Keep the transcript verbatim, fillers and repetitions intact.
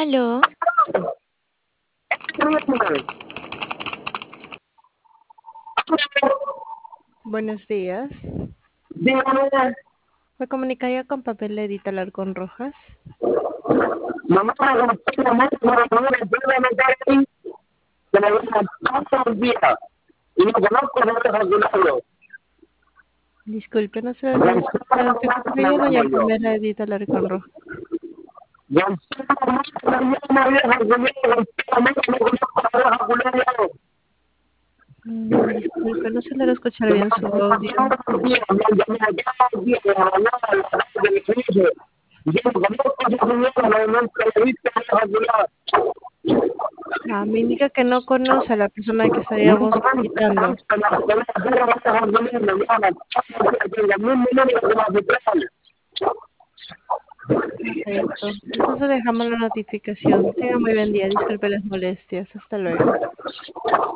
Aló, buenos días. Dígame, Me comunicaría con papel de Edith Alarcón Rojas. mamá, como estoy llamando para poder implementar ahí, que me llaman todos los días. Y no conozco de otros algunos. Disculpe, no se lo escuchado. ¿Se Gonzalo podría me llamo doña yo. Pamela Edith Alarcón Rojas? Gonzalo me llamo vieja Julián, Gonzalo me conozco de otros algunos. Mm, disculpe, no se le escuchar Que me bien su audio. llaman todos los días, me llaman todos los días, de la mañana, de la tarde, de mi hijo. Yo no conozco de otros algunos, no nunca he visto de otros algunos. Ah, me indica que no conoce a la persona que estaríamos solicitando. Perfecto. Entonces dejamos la notificación. Tenga muy buen día. Disculpe las molestias. Hasta luego.